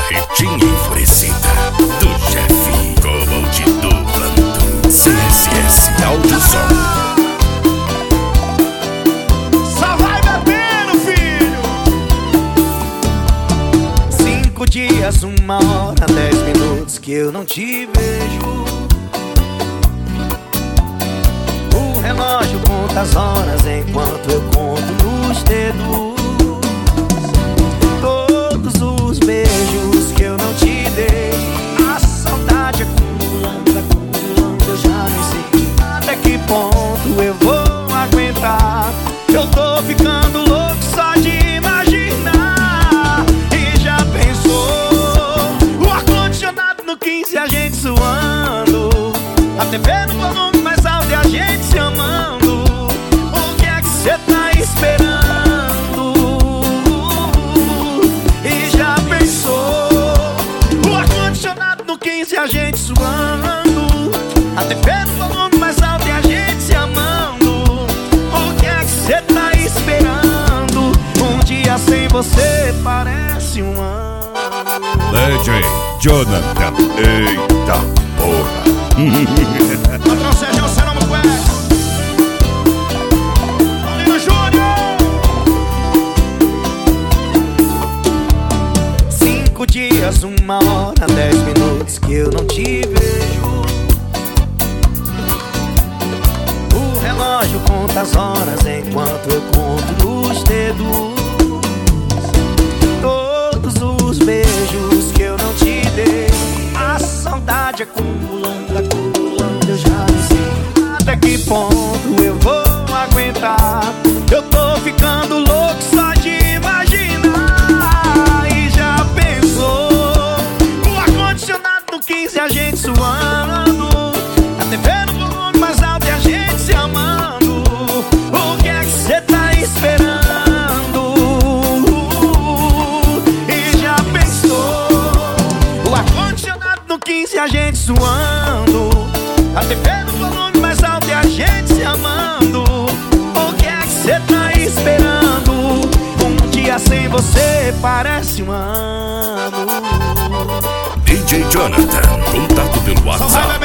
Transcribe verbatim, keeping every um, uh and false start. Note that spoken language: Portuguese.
Barretinha enfurecida do chefe Cobolt do Planto. C S S Áudio Som. Só vai bebendo, filho. Cinco dias, uma hora, dez minutos que eu não te vejo. O relógio conta as horas enquanto eu conto nos dedos. Todos os beijos que eu não te dei, a saudade acumulando, acumulando, eu já nem sei até que ponto eu vou aguentar. Eu tô ficando louco só de imaginar. E já pensou, o ar-condicionado no quinze, a gente suando, a T V no volume mais alto e a gente se amando. O que é que cê tá esperando? E já pensou, o ar-condicionado no quinze e a gente suando, a T V no volume mais alto e a gente se amando. O que é que cê tá esperando? Um dia sem você parece um ano. D J Jonathan, eita porra. Patrão Sérgio Seramo Quest, Paulino Júnior. Cinco dias, uma hora, dez minutos que eu não te vejo. O relógio conta as horas enquanto eu conto nos dedos. Todos os beijos que eu não te dei, a saudade acumulando, acumulando, eu já não sei até que ponto eu vou aguentar. Eu tô ficando louco só de imaginar. E já pensou, o ar-condicionado no quinze, a gente suando, a T V no volume mais alto e a gente se amando. O que é que cê tá esperando? E já pensou, o ar-condicionado no quinze, a gente suando, a T V no volume mais alto e a gente se amando. O que é que cê tá esperando? Um dia sem você parece um ano. D J Jonathan, contato pelo WhatsApp